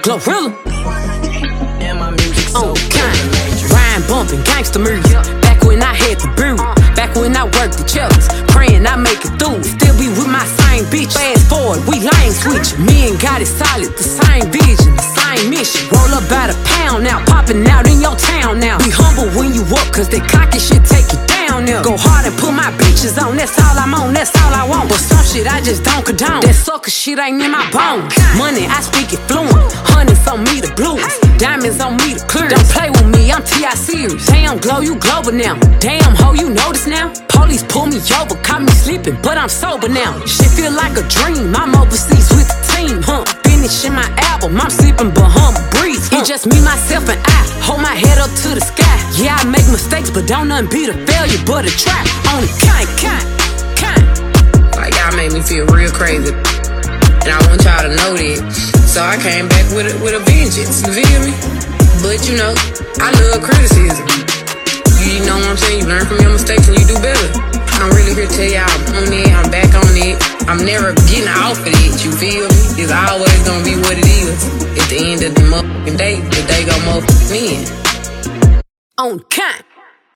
Glorilla. Rhyme bumping, gangsta music. Back when I had the brew, back when I worked the chucks, praying I make it through. Still be with my same bitch. Fast forward, we lane switching. Me and God is solid, the same vision, the same mission. Roll up about a pound now, popping out in your town now. Be humble when you up, cause that cocky shit take you down now. Go hard and put my bitches on, that's all I'm on, that's all I want. But some shit I just don't condone. That sucker shit ain't in my bones. Money, I speak it fluent. Hundreds on me the blues, diamonds on me the clear. Don't play with me, I'm T.I. serious. Damn, glow, you global now. Damn, ho, you notice now? Police pull me over, caught me sleeping, but I'm sober now. Shit feel like a dream, I'm overseas with the team, finishing my album, I'm sleeping but breathe, It's just me, myself, and I, hold my head up to the sky. Yeah, I make mistakes, but don't nothing beat a failure but a trap. On the kind. Like, y'all make me feel real crazy, and I want y'all to know that. So I came back with a vengeance, you feel me? But you know, I love criticism. You know what I'm saying? You learn from your mistakes and you do better. I'm really here to tell y'all I'm on it, I'm back on it. I'm never getting off of it, you feel me? It's always gonna be what it is. At the end of the motherfucking day, the day gon' motherfucking end. On kind.